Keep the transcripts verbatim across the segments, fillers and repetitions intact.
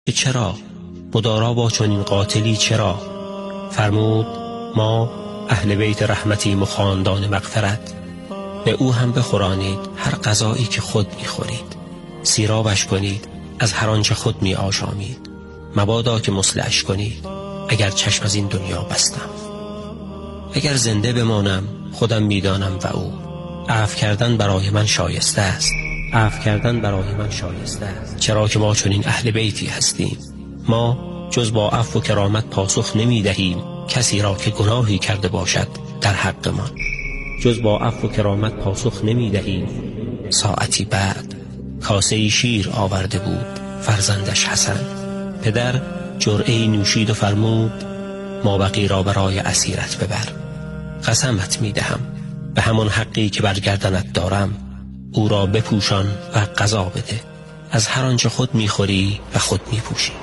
که چرا مدارا با چنین قاتلی چرا؟ فرمود ما اهل بیت رحمتیم و خاندان مغفرت، به او هم بخورانید هر غذایی که خود میخورید، سیرابش کنید از هر آنچه خود می آشامید، مبادا که مصلحش کنید اگر چشم از این دنیا بستم. اگر زنده بمانم خودم میدانم و او عفو کردن برای من شایسته است، عفو کردن برای من شایسته است، چرا که ما چنین اهل بیتی هستیم. ما جز با عفو و کرامت پاسخ نمی دهیم کسی را که گناهی کرده باشد در حق ما، جز با عفو و کرامت پاسخ نمی دهیم. ساعتی بعد کاسه شیر آورده بود فرزندش حسن. پدر جرعه‌ای نوشید و فرمود مابقی را برای اسیرت ببر. قسمت می دهم به همان حقی که بر گردنت دارم او را بپوشان و غذا بده، از هر آنچه خود میخوری و خود میپوشی.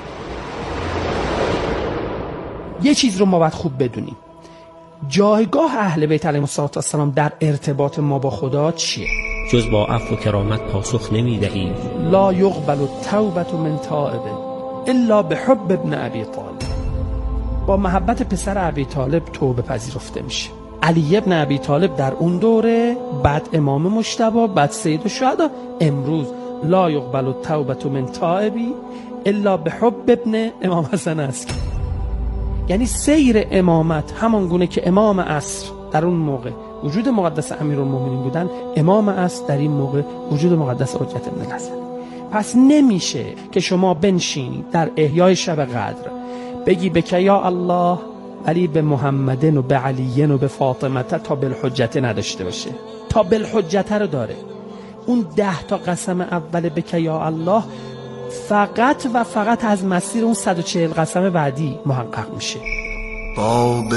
یه چیز رو ما باید خوب بدونیم، جایگاه اهل بیت علیهم السلام در ارتباط ما با خدا چیه؟ جز با عفو و کرامت پاسخ نمی دهیم. لا یقبل التوبة من تائب الا بحب ابن ابی طالب. با محبت پسر ابی طالب توبه پذیرفته میشه. علی ابن ابی طالب در اون دوره، بعد امام مجتبی، بعد سید الشهدا، امروز لا یقبل التوبة من تائبی الا بحب ابن امام حسن است. یعنی سیر امامت همان گونه که امام عصر در اون موقع وجود مقدس امیرالمومنین بودن، امام عصر در این موقع وجود مقدس حجت ابن الحسن. پس نمیشه که شما بنشینی در احیای شب قدر بگی بکه یا الله ولی به محمدن و به علیین و به فاطمه تا بالحجت نداشته باشه. تا بالحجت رو داره. اون ده تا قسم اول بکه یا الله فقط و فقط از مسیر اون صد و چهل قسم بعدی محقق میشه. باب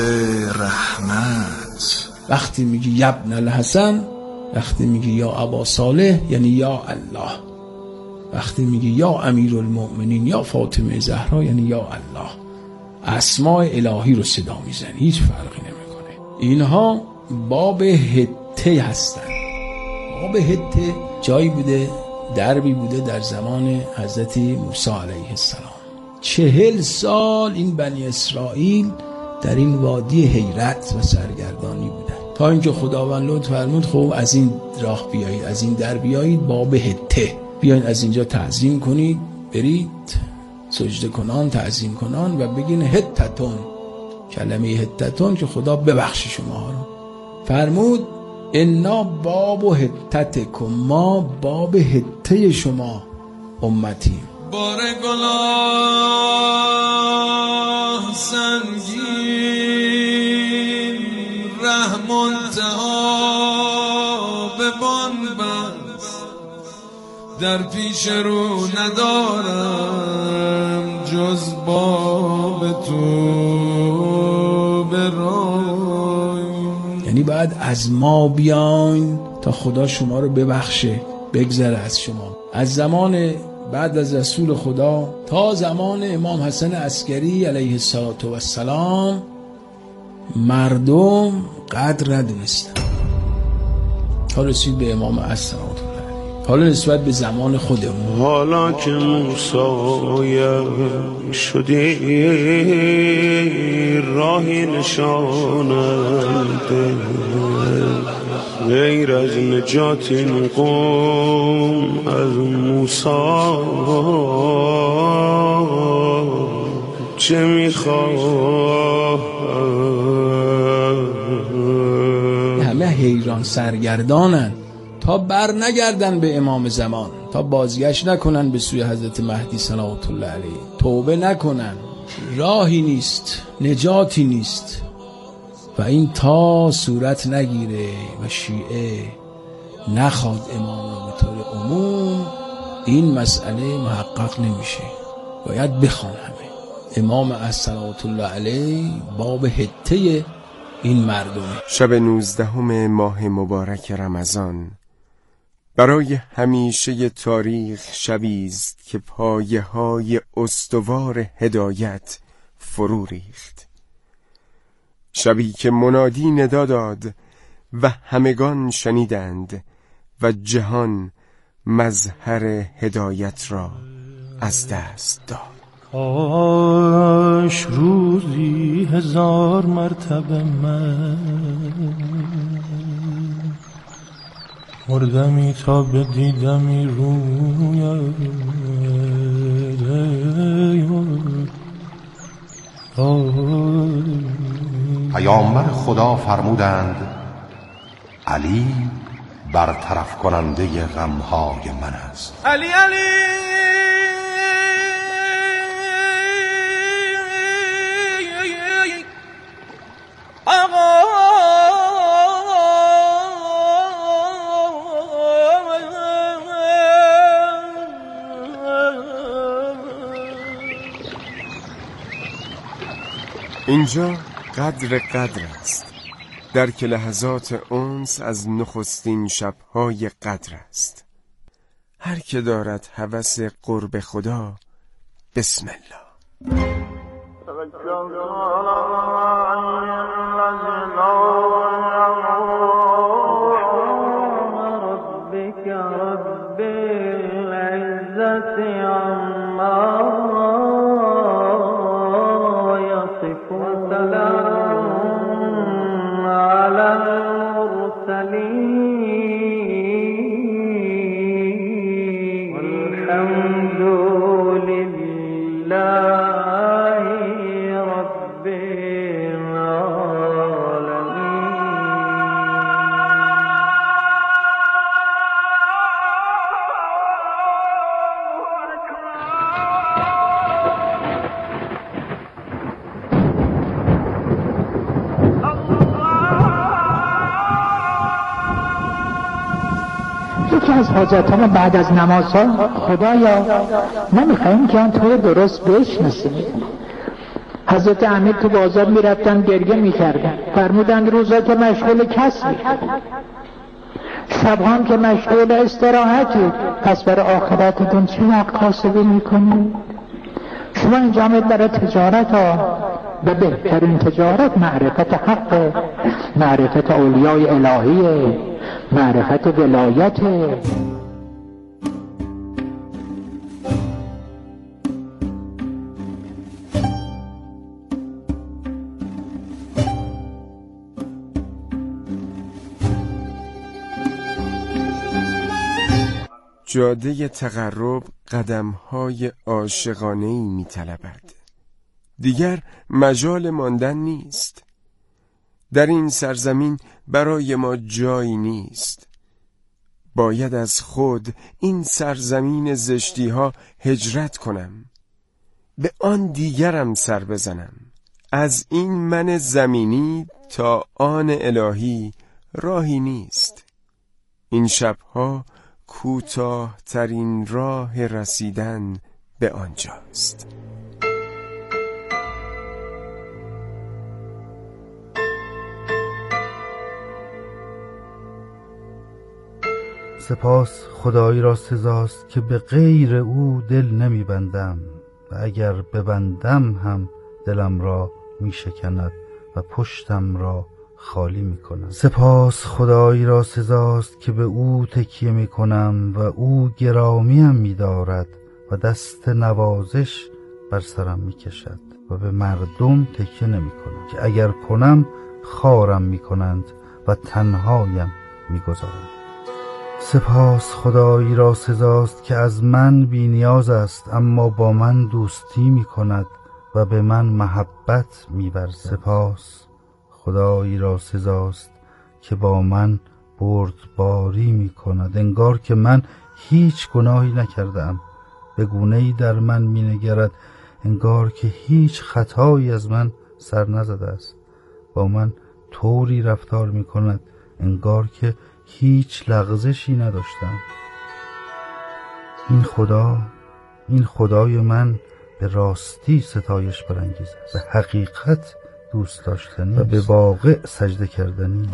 رحمت. وقتی میگی یا ابن الحسن، وقتی میگی یا ابا صالح یعنی یا الله، وقتی میگی یا امیرالمؤمنین یا فاطمه زهرا یعنی یا الله. اسماء الهی رو صدا میزنی، هیچ فرقی نمیکنه. اینها باب هته هستن. باب هته جایی بوده، دربی بوده در زمان حضرت موسی علیه السلام. چهل سال این بنی اسرائیل در این وادی حیرت و سرگردانی بودن تا اینکه خداوند لطف فرمود خب از این راه بیایید، از این در بیایید، باب هته بیاین از اینجا تعظیم کنید، برید سجده کنان تعظیم کنان و بگین هتتون، کلمه هتتون که خدا ببخشی شما رو. فرمود انا باب هتتکم، ما باب هته شما امتیم. بار گناه سنگین رحم انتها به بان بست، در پیش رو ندارم جز باب تو برای. یعنی باید از ما بیاین تا خدا شما رو ببخشه، بگذره از شما. از زمان بعد از رسول خدا تا زمان امام حسن عسکری علیه السلام مردم قدر ندونستن تا رسید به امام عصر. حالا نسبت به زمان خودمون، حالا که موسایم شدی راهی نشاننده، غیر از نجات این قوم از موسی چه میخواه. همه حیران سرگردانن تا بر نگردن به امام زمان، تا بازگشت نکنن به سوی حضرت مهدی صلوات الله علیه، توبه نکنن. راهی نیست، نجاتی نیست و این تا صورت نگیره و شیعه نخواد امام را به طور عموم، این مسئله محقق نمیشه. باید بخوان همه امام صلوات الله علیه باب هته این مردمه. شب نوزدهم ماه مبارک رمضان برای همیشه تاریخ شبی است که پایه های استوار هدایت فرو ریخت. شبی که منادی ندا داد و همگان شنیدند و جهان مظهر هدایت را از دست داد. کاش روزی هزار مرتبه من مردمی تا بدیدمی روی پیامبر خدا فرمودند علی برطرف کننده غمهای من است. علی علی آقا اینجا قدر قدر است، در که لحظات انس از نخستین شبهای قدر است. هر که دارد هوس قرب خدا، بسم الله. ربك رب العزة عما يصفون سلام على المرسلين والحمد لله رب یکی از حاجتان بعد از نمازها خدایا نمیخوایم که آن طور درست بشناسیم. حضرت امیر تو بازار میرفتن گریه میکردن، فرمودند روزا که مشغول کسبی، شبها که مشغول استراحتی، پس برای آخرتتون چی وقت کاسبی میکنید؟ شما اینجا آمد برای تجارت ها و بهترین تجارت معرفت حق، معرفت اولیای الهی، معرفت ولایت. جاده تقرب قدم‌های عاشقانه‌ای می‌طلبد. دیگر مجال ماندن نیست. در این سرزمین برای ما جایی نیست. باید از خود این سرزمین زشتی‌ها هجرت کنم، به آن دیگرم سر بزنم. از این من زمینی تا آن الهی راهی نیست. این شب‌ها کوتاه ترین راه رسیدن به آنجاست. سپاس خدایی را سزاست که به غیر او دل نمی بندم و اگر ببندم هم دلم را می شکند و پشتم را خالی می کند. سپاس خدایی را سزاست که به او تکیه می کنم و او گرامیم می دارد و دست نوازش بر سرم می کشد و به مردم تکیه نمی کنم که اگر کنم خارم می کنند و تنهایم می گذارند. سپاس خدایی را سزاست که از من بی نیاز است اما با من دوستی می کند و به من محبت می ورزد. سپاس خدایی را سزاست که با من بردباری می کند انگار که من هیچ گناهی نکردم، به گونه‌ای در من می نگرد انگار که هیچ خطایی از من سر نزده است، با من طوری رفتار می کند انگار که هیچ لغزشی نداشتم. این خدا، این خدای من به راستی ستایش برانگیز است، به حقیقت دوست داشتنی و به واقع سجده کردنی.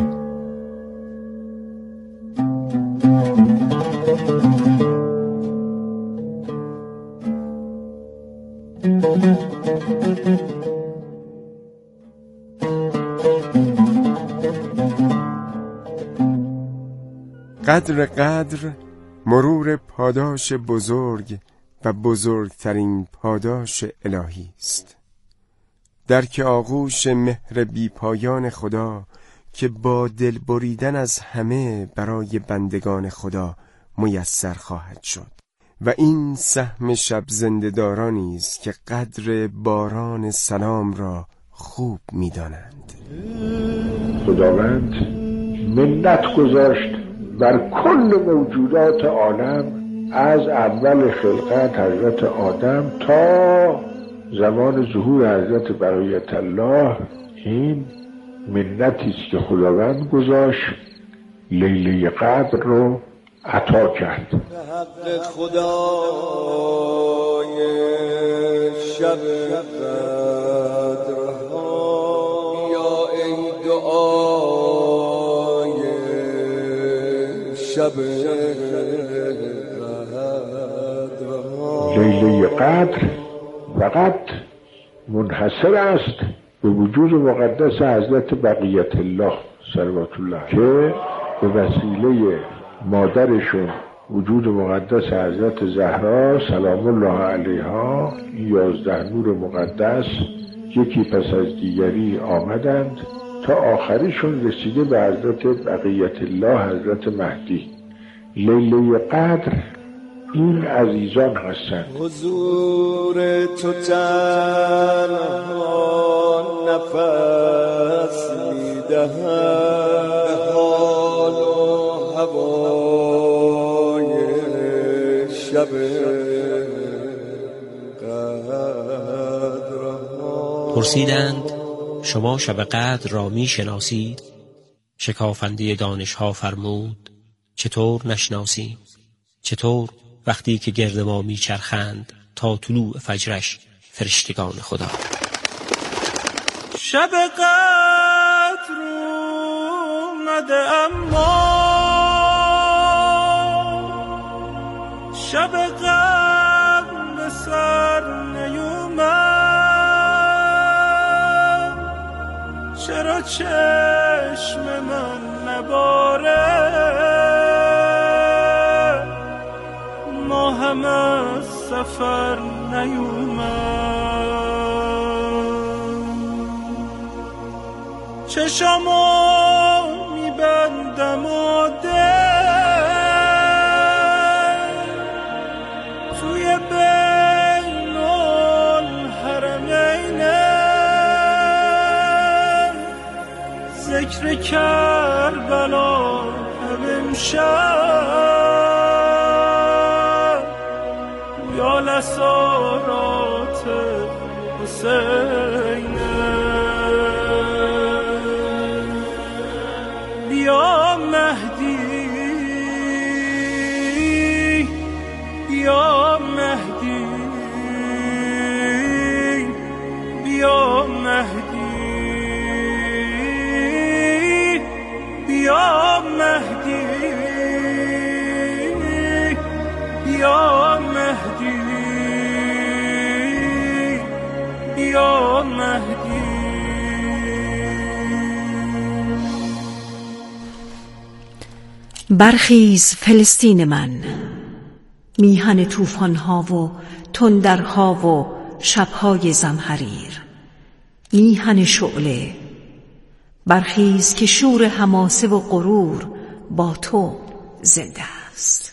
قدر قدر مرور پاداش بزرگ و بزرگترین پاداش الهی است. درک آغوش مهر بی پایان خدا که با دل بریدن از همه برای بندگان خدا میسر خواهد شد و این سهم شب زنده‌دارانی است که قدر باران سلام را خوب می‌دانند. خداوند منت گذاشت بر کل موجودات عالم از اول خلقت حضرت آدم تا زمان ظهور حضرت بقیت الله. این منتی است که خداوند گذاشت لیله قدر رو عطا کرد. حق خدای شب قدرها یا ای دعای شب قدرها. لیله قدر فقط منحصر است به وجود مقدس حضرت بقیت الله صلوات الله که به وسیله مادرشون وجود مقدس حضرت زهرا سلام الله علیها یازده نور مقدس یکی پس از دیگری آمدند تا آخریشون رسیده به حضرت بقیت الله حضرت مهدی. لیله قدر این عزیزان هستند. حضور تو تنها نفس میدهد حال و هوای شب قدرها. پرسیدند شما شب قدر را می شناسید؟ شکافنده دانشها فرمود چطور نشناسیم؟ چطور وقتی که گرد ما میچرخند تا طلوع فجرش فرشتگان خدا. شب قدر اومده اما شب قدر به سر نیومد. چرا چشم من نباره ما هم از سفر نیومد. چشمو میبندم و دل توی بین الحرمینه ذکر کربلا امشب یا لسارات حسینه. بیا مهدی بیا مهدی بیا مهدی بیا مهدی بیا مهدی بیا مهدی. برخیز فلسطین من، میهن طوفان‌ها و تندرها و شب‌های زمهریر، میهن شعله. برخیز که شور حماسه و غرور با تو زنده است.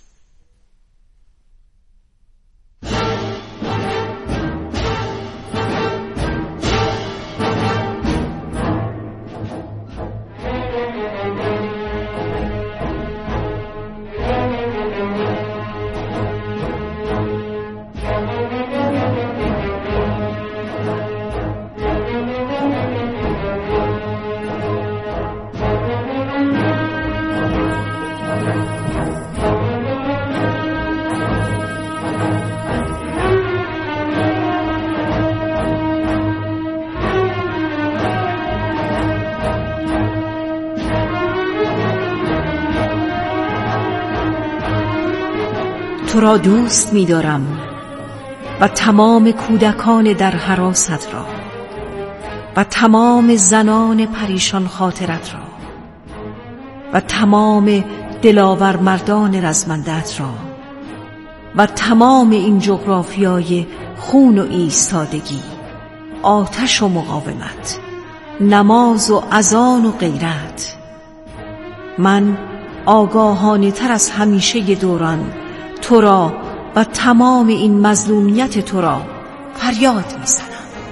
تو را دوست می دارم و تمام کودکان در حراست را و تمام زنان پریشان خاطرت را و تمام دلاور مردان رزمندت را و تمام این جغرافیای خون و ایستادگی، آتش و مقاومت، نماز و اذان و غیرت. من آگاهانه تر از همیشه دوران تو را و تمام این مظلومیت تو را فریاد می‌زنم.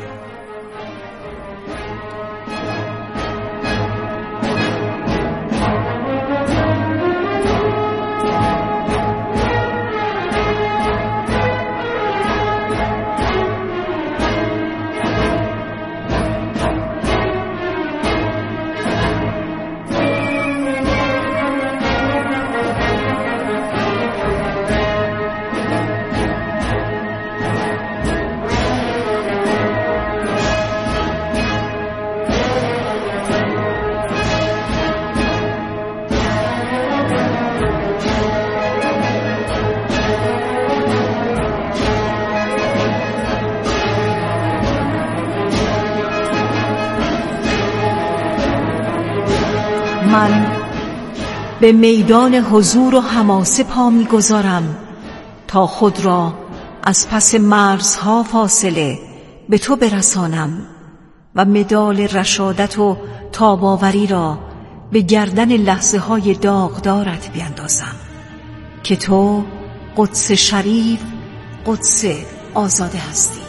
من به میدان حضور و حماسه پا می‌گذارم تا خود را از پس مرزها فاصله به تو برسانم و مدال رشادت و تاباوری را به گردن لحظه های داغدارت بیندازم که تو قدس شریف، قدس آزاده هستی.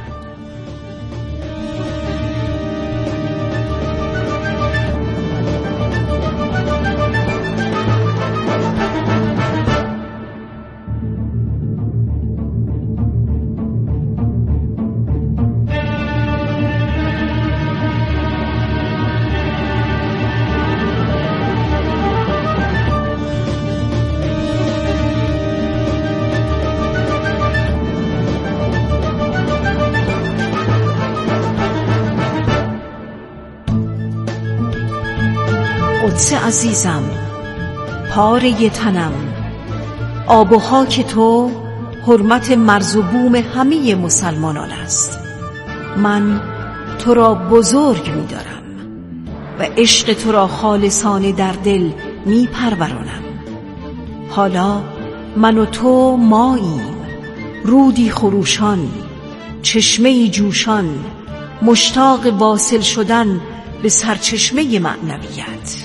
قدس عزیزم، پاره تنم، آب و خاک تو حرمت مرز و بوم همه مسلمانان است. من تو را بزرگ می دارم و عشق تو را خالصانه در دل می پرورانم. حالا من و تو ماییم، رودی خروشان، چشمه‌ای جوشان، مشتاق واصل شدن به سرچشمه معنویت.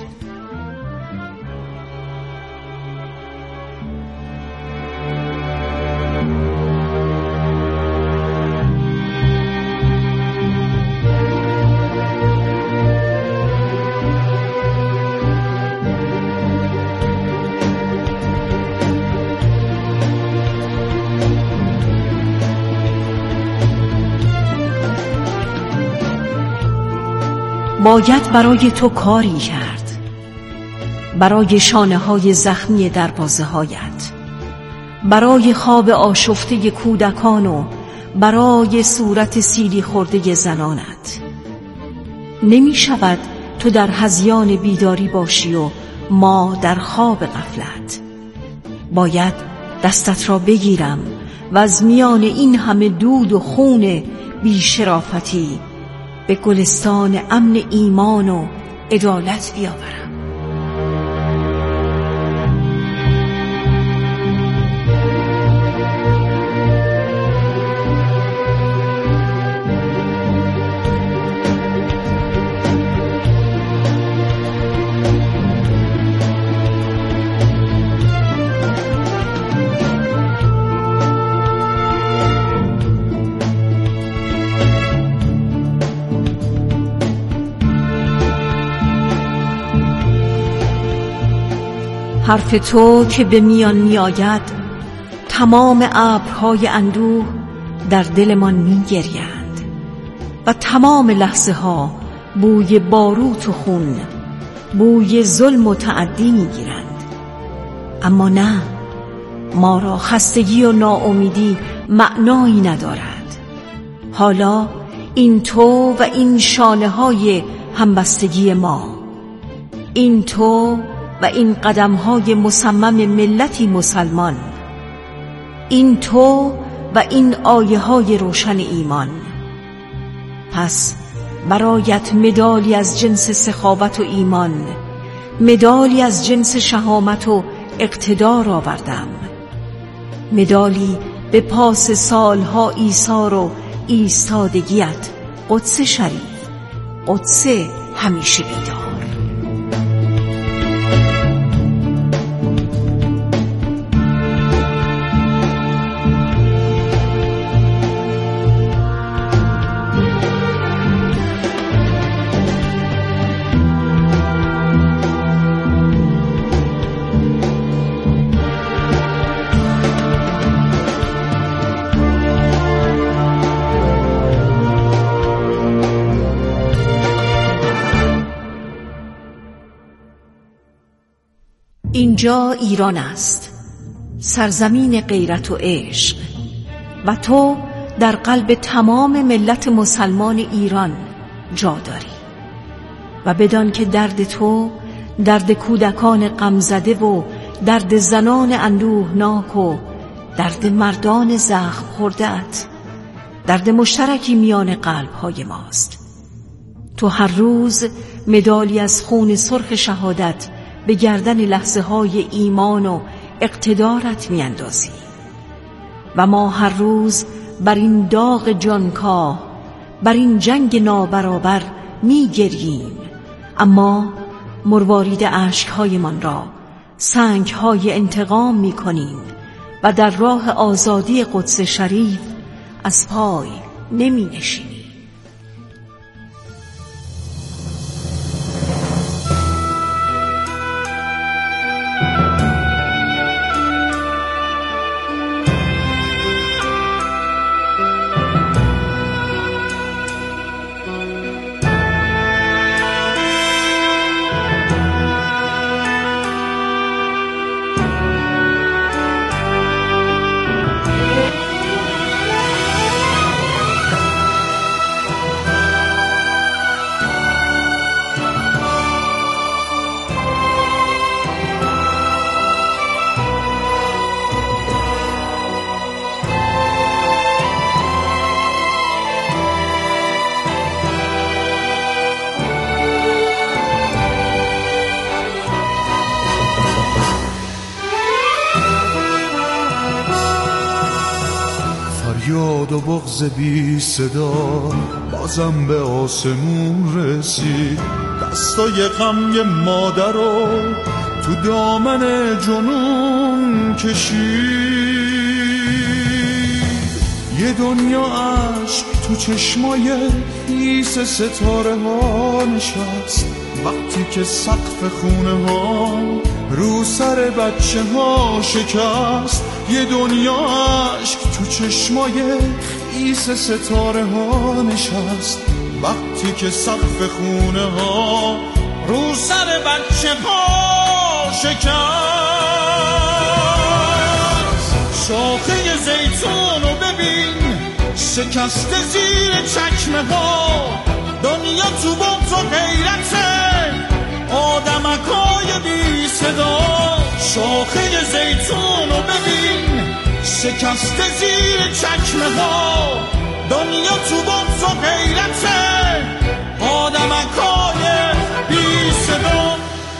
باید برای تو کاری کرد، برای شانه های زخمی دروازه هایت، برای خواب آشفته کودکان و برای صورت سیلی خورده زنانت. نمی شود تو در هذیان بیداری باشی و ما در خواب غفلت. باید دستت را بگیرم و از میان این همه دود و خون بی‌شرافتی به گلستان امن ایمان و عدالت بیاورم. حرف تو که به میان می آید، تمام ابرهای اندوه در دلمان می گریند و تمام لحظه ها بوی باروت و خون، بوی ظلم و تعدی می گیرند. اما نه، ما را خستگی و ناامیدی معنایی ندارد. حالا این تو و این شانه های همبستگی ما، این تو و این قدم‌های مصمم ملتی مسلمان، این تو و این آیه‌های روشن ایمان. پس برایت مدالی از جنس سخاوت و ایمان، مدالی از جنس شهامت و اقتدار آوردم. مدالی به پاس سالها ایثار و ایستادگیت، قدس شریف، قدس همیشه بیدار. اینجا ایران است، سرزمین غیرت و عشق، و تو در قلب تمام ملت مسلمان ایران جا داری. و بدان که درد تو درد کودکان غمزده و درد زنان اندوهناک و درد مردان زخم خورده‌ات درد مشترکی میان قلب‌های ماست. تو هر روز مدالی از خون سرخ شهادت به گردن لحظه های ایمان و اقتدارت میاندازی و ما هر روز بر این داغ جانکاه، بر این جنگ نابرابر میگریم، اما مروارید اشک‌هایمان را سنگ‌های انتقام میکنیم و در راه آزادی قدس شریف از پای نمی نشینیم. یاد و بغض بی صدا بازم به آسمون رسید، دستای غم یه مادر رو تو دامن جنون کشید. یه دنیا عشق تو چشمای خیس ستاره ها نشست، وقتی که سقف خونه ها رو سر بچه ها شکست. یه دنیا عشق تو چشمای خیس ستاره ها نشست، وقتی که سقف خونه ها رو سر بچه ها شکست. شاخه زیتون رو ببین شکسته زیر چکمه ها، دنیا تو بغض و غیرته آدمکای بی صدا. شاخه زیتون رو ببین شکسته زیر چکمه ها، دنیا تو بغض و غیرته آدمکای بی صدا.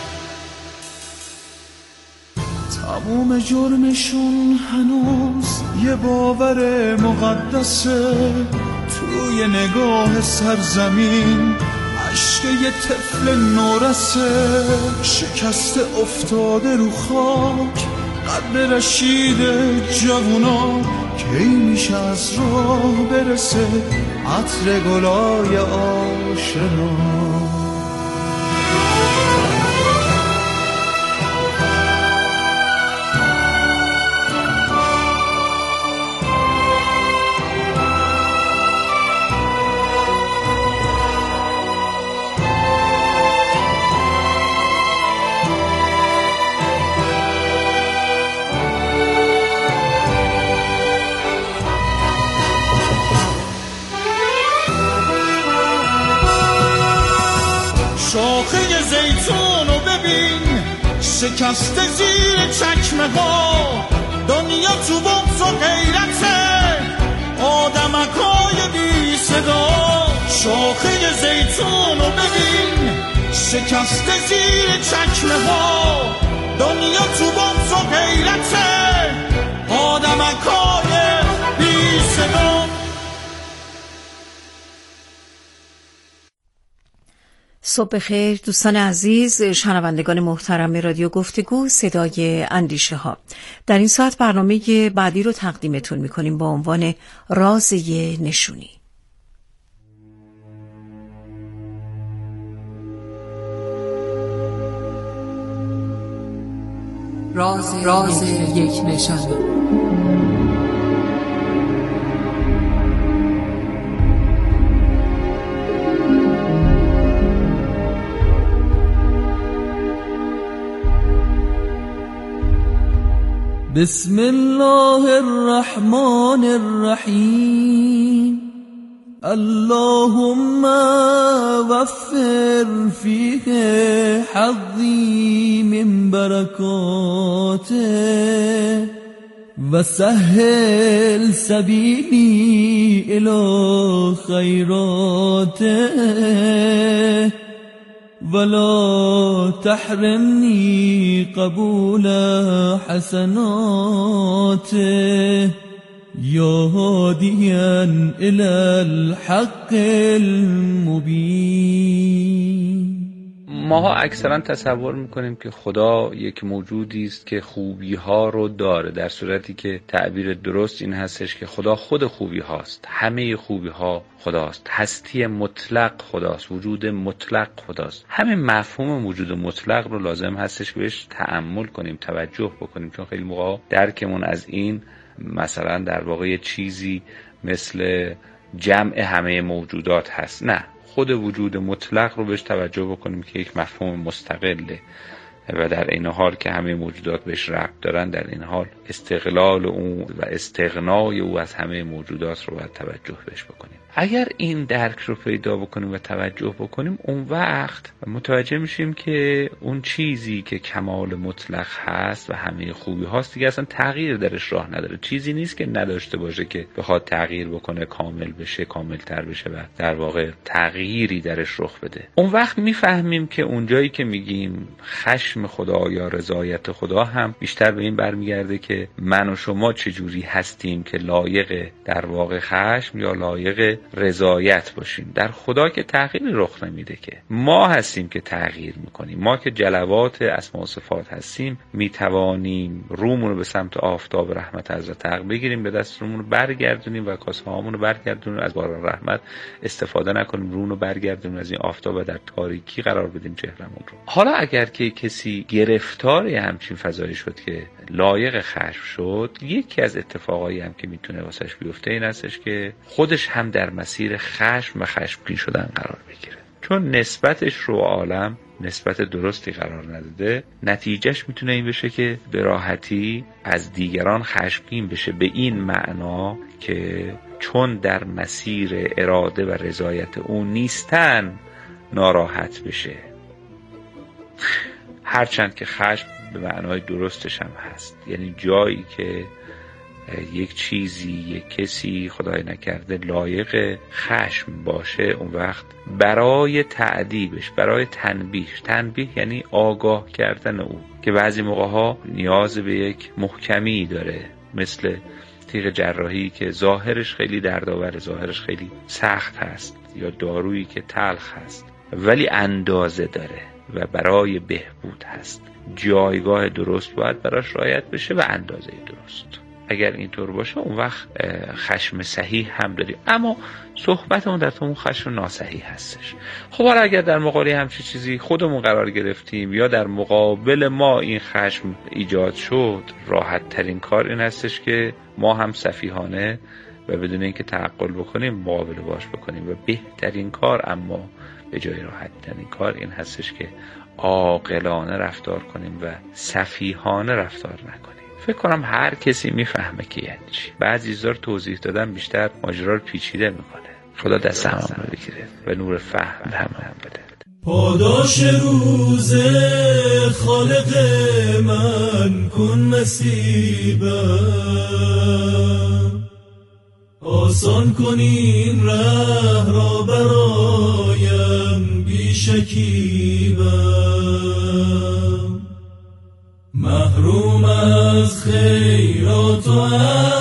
تموم جرمشون هنوز یه باور مقدسه، توی نگاه سرزمین عشق یه طفل نورسه. شکسته افتاده رو خاک قدر رشید جوونا، کی میشه از راه برسه عطر گلای آشنا. شاخه زیتون رو ببین شکسته زیر چکمه ها، دنیا تو بغض و غیرته آدمکای بی صدا. شاخه زیتون رو ببین شکسته زیر چکمه ها، دنیا تو بغض و غیرته آدمکای بی صدا. صبح خیر دوستان عزیز، شنوندگان محترم رادیو گفتگو صدای اندیشه ها. در این ساعت برنامه بعدی رو تقدیمتون میکنیم با عنوان راز نشونی. راز, راز یک نشانی. بسم الله الرحمن الرحیم اللهم وفر فیه حظی من برکاته و سهل سبیلی الی خیراته ولا تحرمنی قبول حسناته یا هادیا الی الحق المبین. ماها اکثرا تصور میکنیم که خدا یک موجودی است که خوبی ها رو داره، در صورتی که تعبیر درست این هستش که خدا خود خوبی هاست، همه خوبی ها خداست، هستی مطلق خداست، وجود مطلق خداست. همین مفهوم وجود مطلق رو لازم هستش که بهش تأمل کنیم، توجه بکنیم، چون خیلی موقع درکمون از این مثلا در واقع چیزی مثل جمع همه موجودات هست. نه، خود وجود مطلق رو بهش توجه بکنیم که یک مفهوم مستقله و در این حال که همه موجودات بهش ربط دارن، در این حال استقلال او و استغنای او از همه موجودات رو باید توجه بهش بکنیم. اگر این درک رو پیدا بکنیم و توجه بکنیم، اون وقت متوجه میشیم که اون چیزی که کمال مطلق هست و همه خوبی هاست دیگه اصلا تغییر درش راه نداره. چیزی نیست که نداشته باشه که بخواد تغییر بکنه، کامل بشه، کامل تر بشه و در واقع تغییری درش رخ بده. اون وقت میفهمیم که اونجایی که میگیم خشم خدا یا رضایت خدا هم بیشتر به این برمیگرده که من و شما چجوری هستیم که لایق در واقع خشم یا لایق رضایت باشیم. در خدا که تغییری رخ نمیده، که ما هستیم که تغییر میکنیم. ما که جلوات اسما و صفات هستیم میتوانیم رومون رو به سمت آفتاب رحمت حضرت حق بگیریم، به دست رومون رو برگردونیم و کاسه هامون رو برگردونیم، از باران رحمت استفاده نکنیم، رومون رو برگردونیم از این آفتاب و در تاریکی قرار بدیم چهرمون رو. حالا اگر که کسی گرفتار همچین فضایی شد که لایق خشم شد، یکی از اتفاقایی هم که میتونه واسش بیفته این هستش که خودش هم در مسیر خشم و خشمگین شدن قرار بگیره، چون نسبتش رو عالم نسبت درستی قرار نداده. نتیجهش میتونه این بشه که به راحتی از دیگران خشمگین بشه، به این معنا که چون در مسیر اراده و رضایت اون نیستن ناراحت بشه، هرچند که خشم به معنای درستش هم هست، یعنی جایی که یک چیزی، یک کسی خدای نکرده لایق خشم باشه، اون وقت برای تعدیبش، برای تنبیهش، تنبیه یعنی آگاه کردن او، که بعضی موقع ها نیاز به یک محکمی داره، مثل تیغ جراحی که ظاهرش خیلی دردآور، ظاهرش خیلی سخت هست، یا دارویی که تلخ هست ولی اندازه داره و برای بهبود هست. جایگاه درست باید براش رعایت بشه و اندازه درست. اگر اینطور باشه اون وقت خشم صحیح هم داریم، اما صحبتمون در اون خشم ناصحیح هستش. خب حالا اگر در مقابل همچین چیزی خودمون قرار گرفتیم یا در مقابل ما این خشم ایجاد شد، راحت ترین کار این هستش که ما هم سفیهانه و بدون اینکه تعقل بکنیم مقابله باش بکنیم، و بهترین کار اما به جای راحت ترین کار این هستش که عاقلانه رفتار کنیم و سفیهانه رفتار نکنیم. فکر کنم هر کسی میفهمه که یعنی چی. بعضی چیزا رو توضیح دادن بیشتر ماجرا رو پیچیده میکنه. خدا دست همون رو بگیره و نور فهم هم هم بده. پاداش روز خالق من کن نصیبم، آسان کن این ره را برایم بی شکیبم، محروم از خیرات تو